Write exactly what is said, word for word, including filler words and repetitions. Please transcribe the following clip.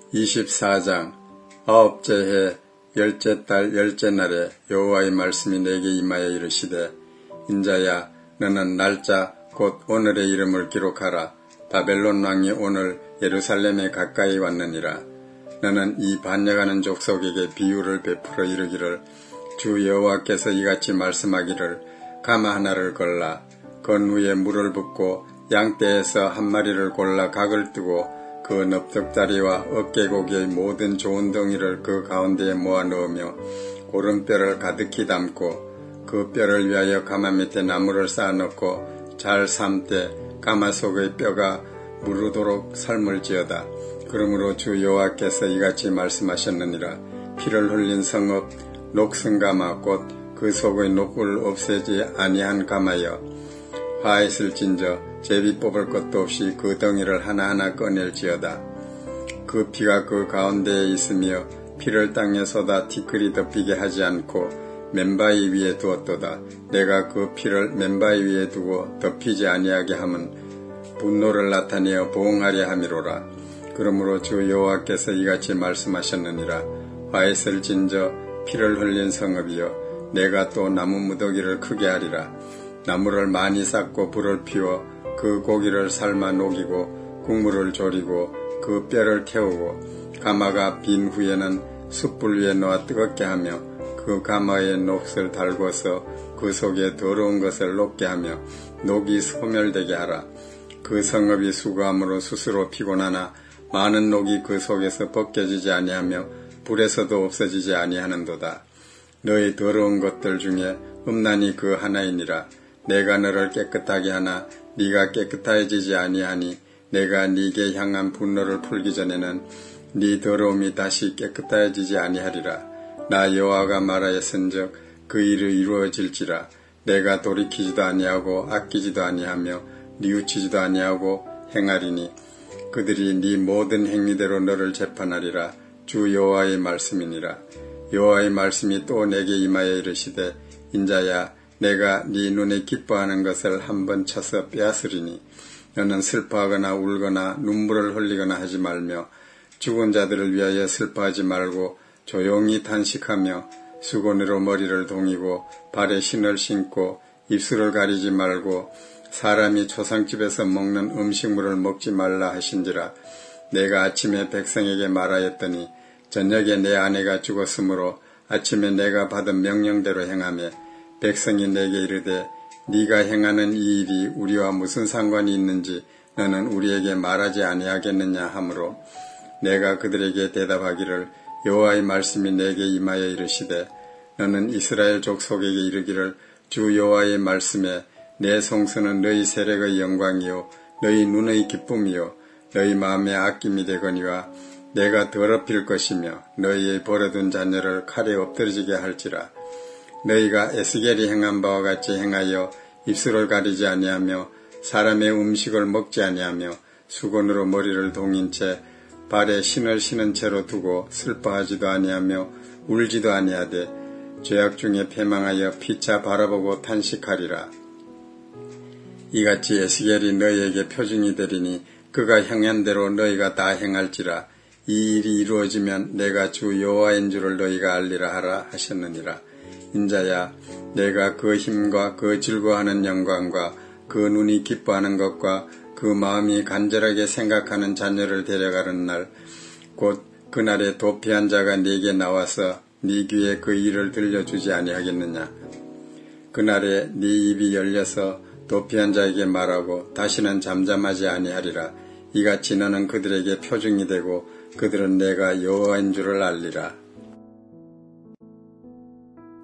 이십사 장 아홉째 해 열째 달 열째 날에 여호와의 말씀이 내게 임하여 이르시되 인자야 너는 날짜 곧 오늘의 이름을 기록하라. 바벨론 왕이 오늘 예루살렘에 가까이 왔느니라. 너는 이 반역하는 족속에게 비유를 베풀어 이르기를 주 여호와께서 이같이 말씀하기를 가마 하나를 걸라. 건 후에 물을 붓고 양떼에서 한 마리를 골라 각을 뜨고 그 넙적다리와 어깨고기의 모든 좋은 덩이를 그 가운데에 모아 넣으며 고름뼈를 가득히 담고 그 뼈를 위하여 가마 밑에 나무를 쌓아놓고 잘 삶되 가마 속의 뼈가 무르도록 삶을 지어다. 그러므로 주 여호와께서 이같이 말씀하셨느니라. 피를 흘린 성읍 녹슨가마 곧 그 속의 녹을 없애지 아니한 가마여 화했을진저 제비 뽑을 것도 없이 그 덩이를 하나하나 꺼낼지어다. 그 피가 그 가운데에 있으며 피를 땅에 쏟아 티끌이 덮이게 하지 않고 맨바위 위에 두었도다. 내가 그 피를 맨바위 위에 두고 덮이지 아니하게 함은 분노를 나타내어 보응하려 함이로라. 그러므로 주 여호와께서 이같이 말씀하셨느니라. 화했을진저 피를 흘린 성읍이여 내가 또 나무 무더기를 크게 하리라. 나무를 많이 쌓고 불을 피워 그 고기를 삶아 녹이고 국물을 졸이고 그 뼈를 태우고 가마가 빈 후에는 숯불 위에 놓아 뜨겁게 하며 그 가마에 녹을 달궈서 그 속에 더러운 것을 녹게 하며 녹이 소멸되게 하라. 그 성읍이 수고함으로 스스로 피곤하나 많은 녹이 그 속에서 벗겨지지 아니하며 불에서도 없어지지 아니하는도다. 너희 더러운 것들 중에 음란이 그 하나이니라. 내가 너를 깨끗하게 하나 네가 깨끗해지지 아니하니 내가 네게 향한 분노를 풀기 전에는 네 더러움이 다시 깨끗해지지 아니하리라. 나 여호와가 말하였은즉 그 일이 이루어질지라. 내가 돌이키지도 아니하고 아끼지도 아니하며 뉘우치지도 아니하고 행하리니 그들이 네 모든 행위대로 너를 재판하리라. 주 여호와의 말씀이니라. 여호와의 말씀이 또 내게 임하여 이르시되 인자야 내가 네 눈에 기뻐하는 것을 한번 쳐서 빼앗으리니 너는 슬퍼하거나 울거나 눈물을 흘리거나 하지 말며 죽은 자들을 위하여 슬퍼하지 말고 조용히 탄식하며 수건으로 머리를 동이고 발에 신을 신고 입술을 가리지 말고 사람이 초상집에서 먹는 음식물을 먹지 말라 하신지라. 내가 아침에 백성에게 말하였더니 저녁에 내 아내가 죽었으므로 아침에 내가 받은 명령대로 행하며 백성이 내게 이르되 네가 행하는 이 일이 우리와 무슨 상관이 있는지 너는 우리에게 말하지 아니하겠느냐 하므로 내가 그들에게 대답하기를 여호와의 말씀이 내게 임하여 이르시되 너는 이스라엘 족속에게 이르기를 주 여호와의 말씀에 내 성소는 너희 세력의 영광이요 너희 눈의 기쁨이요 너희 마음의 아낌이 되거니와 내가 더럽힐 것이며 너희의 버려둔 자녀를 칼에 엎드러지게 할지라. 너희가 에스겔이 행한 바와 같이 행하여 입술을 가리지 아니하며 사람의 음식을 먹지 아니하며 수건으로 머리를 동인 채 발에 신을 신은 채로 두고 슬퍼하지도 아니하며 울지도 아니하되 죄악 중에 패망하여 피차 바라보고 탄식하리라. 이같이 에스겔이 너희에게 표징이 되리니 그가 행한 대로 너희가 다 행할지라. 이 일이 이루어지면 내가 주 여호와인 줄을 너희가 알리라 하라 하셨느니라. 인자야 내가 그 힘과 그 즐거워하는 영광과 그 눈이 기뻐하는 것과 그 마음이 간절하게 생각하는 자녀를 데려가는 날 곧 그날에 도피한 자가 네게 나와서 네 귀에 그 일을 들려주지 아니하겠느냐. 그날에 네 입이 열려서 도피한 자에게 말하고 다시는 잠잠하지 아니하리라. 이같이 너는 그들에게 표징이 되고 그들은 내가 여호와인 줄을 알리라.